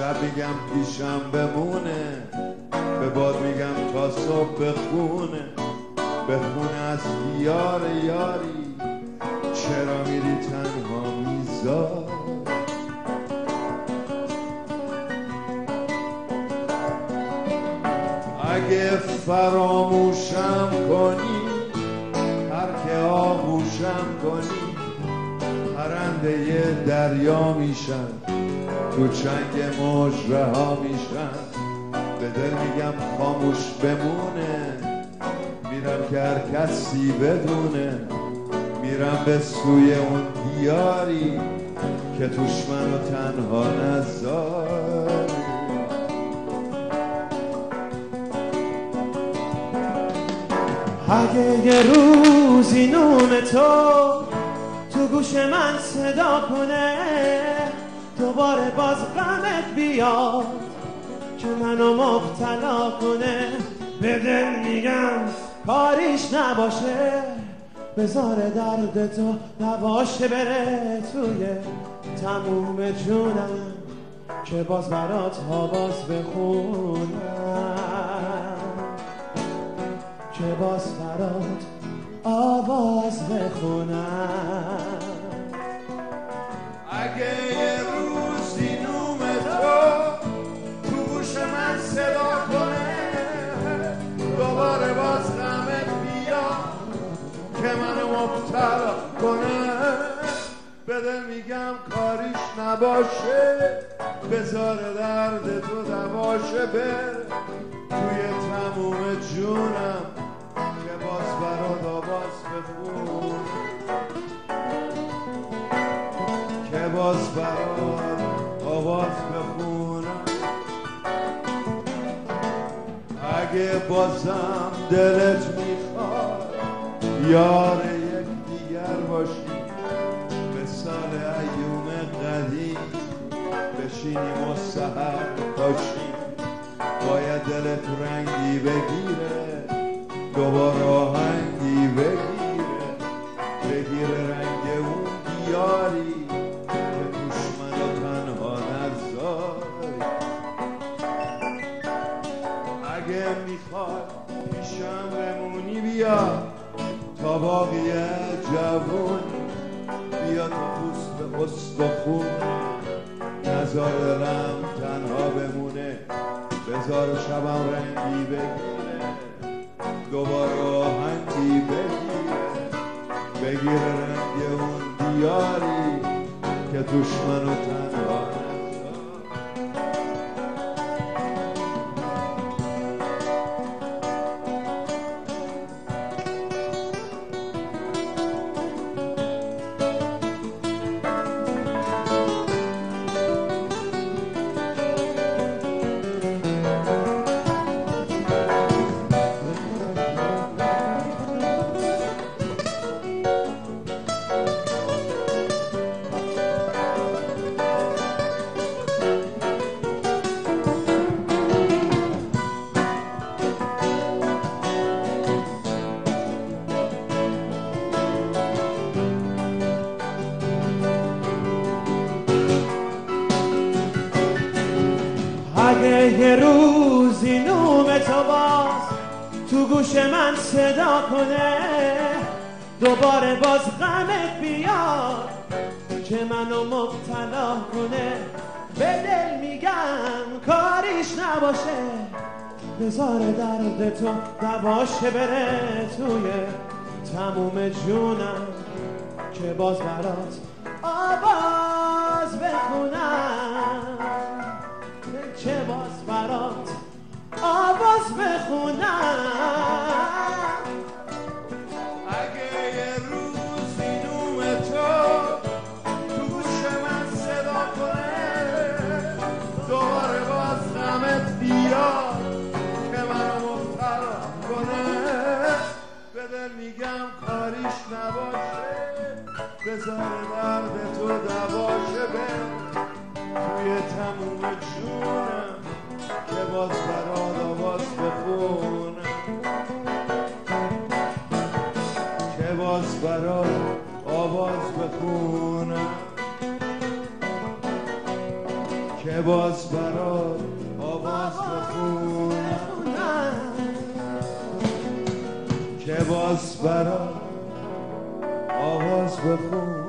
شب میگم پیشم بمونه، به باد میگم تا صبح بخونه از یار یاری، چرا میری تنها میذار. اگه فراموشم کنی، هر که آغوشم کنی، پرنده دریا میشن، تو چنگ موج رها میشن. به دل میگم خاموش بمونه، میرم که هر کسی بدونه، میرم به سوی اون دیاری که توش منو تنها نذاری. اگه یه روزی نوم تو گوش من صدا کنه، دوباره باز غمت بیاد که منو مبتلا کنه، به دل میگم کاریش نباشه، بذار درد تو نباشه، بره توی تموم جونم که باز برات آواز بخونم، که باز برات آواز بخونم. اگه یه روزی نوم تو گوش من صدا کنه، دوباره باز غمت بیاد که منو مبتلا کنه، به دل میگم کاریش نباشه، بذار درد تو دواشه، بر توی تموم جونم که باز برات آواز بخون، که باز برات آواز بخونم. اگه بازم دلت میخواد یار یک دیگر باشی، مثال ایوم قدیم بشینیم و سحر باشیم، باید دلت رنگی بگیره، دوباره آهنگی بگیره رنگ اون دیاری که توش منو تنها نذاری. اگه میخوای پیشم بمونی بیا تا باقی جوونی، بیا تا پوست استخون، نذار دلم تنها بمونه، بذار شبم رنگی بگیره، دوباره آهنگی بگیره رنگ اون دیاری که توش منو تنها نذار. اگه یه روزی نوم تو باز تو گوش من صدا کنه، دوباره باز غمت بیاد که منو مبتلا کنه، به دل میگم کاریش نباشه، بذار درد تو دواشه، بره توی تموم جونم که باز برات آواز بخونم، که باز برات آواز بخونم. اگه یه روزی نوم تو گوش من صدا کنه، دوباره باز غمت بیاد که منو مبتلا کنه، به دل میگم کاریش نباشه، بذار درد تو دواشه، بر توی تموم جونم که باز برات آواز بخونم، که باز برات آواز بخونم، که باز برات برات آواز بخونم که باز برات آواز بخونم.